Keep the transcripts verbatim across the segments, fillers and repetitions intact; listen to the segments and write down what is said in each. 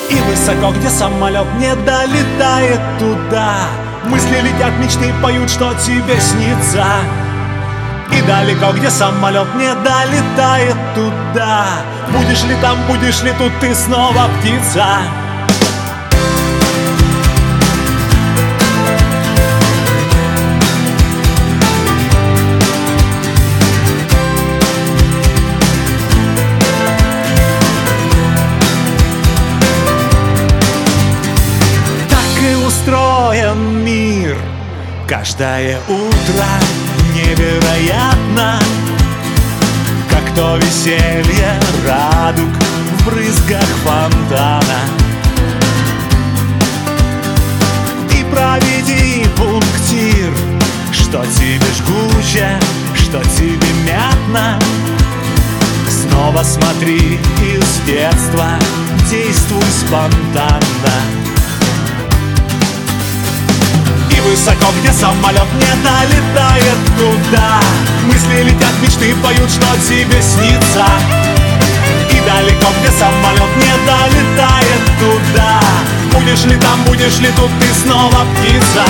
И высоко, где самолет не долетает туда, мысли летят, мечты поют, что тебе снится. И далеко, где самолет не долетает туда, будешь ли там, будешь ли тут ты снова птица. Устроен мир, каждое утро невероятно, как то веселье радуг в брызгах фонтана. И проведи пунктир, что тебе жгуче, что тебе мятно. Снова смотри из детства, действуй спонтанно. Высоко, где самолет не долетает туда, мысли летят, мечты поют, что тебе снится. И далеко, где самолет не долетает туда, будешь ли там, будешь ли тут ты снова птица.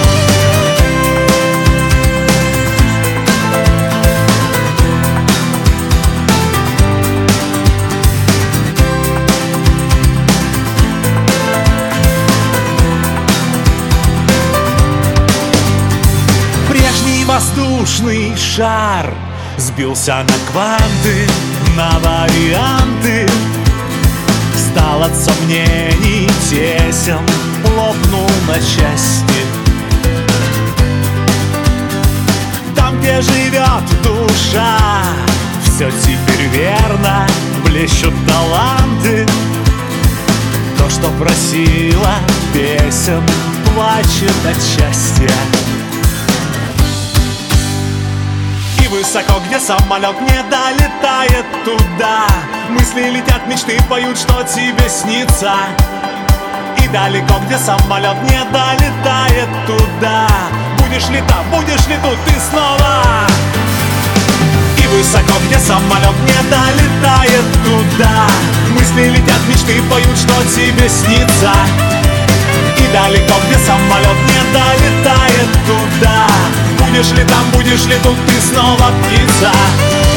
Воздушный шар сбился на кванты, на варианты. Стал от сомнений тесен, лопнул на части. Там, где живет душа, все теперь верно, блещут таланты. То, что просила песен, плачет от счастья. Высоко, где самолет не долетает туда, мысли летят, мечты поют, что тебе снится. И далеко, где самолет не долетает туда, будешь ли там, будешь ли тут ты снова. И высоко, где самолет не долетает туда, мысли летят, мечты поют, что тебе снится. И далеко, где самолет не долетает туда, будешь ли там, будешь ли тут ты снова птица.